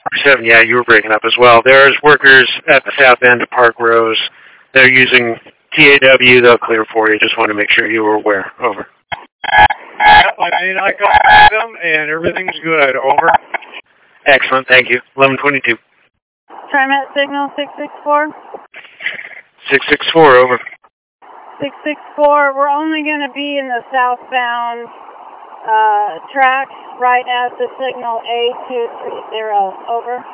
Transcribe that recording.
7, yeah, you were breaking up as well. There's workers at the south end of Park Rose. They're using TAW. They'll clear for you. Just want to make sure you were aware. Over. I contacted them, and everything's good. Over. Excellent. Thank you. 1122. TriMet signal 664. 664, over. 664, we're only going to be in the southbound track right at the signal A230. Over.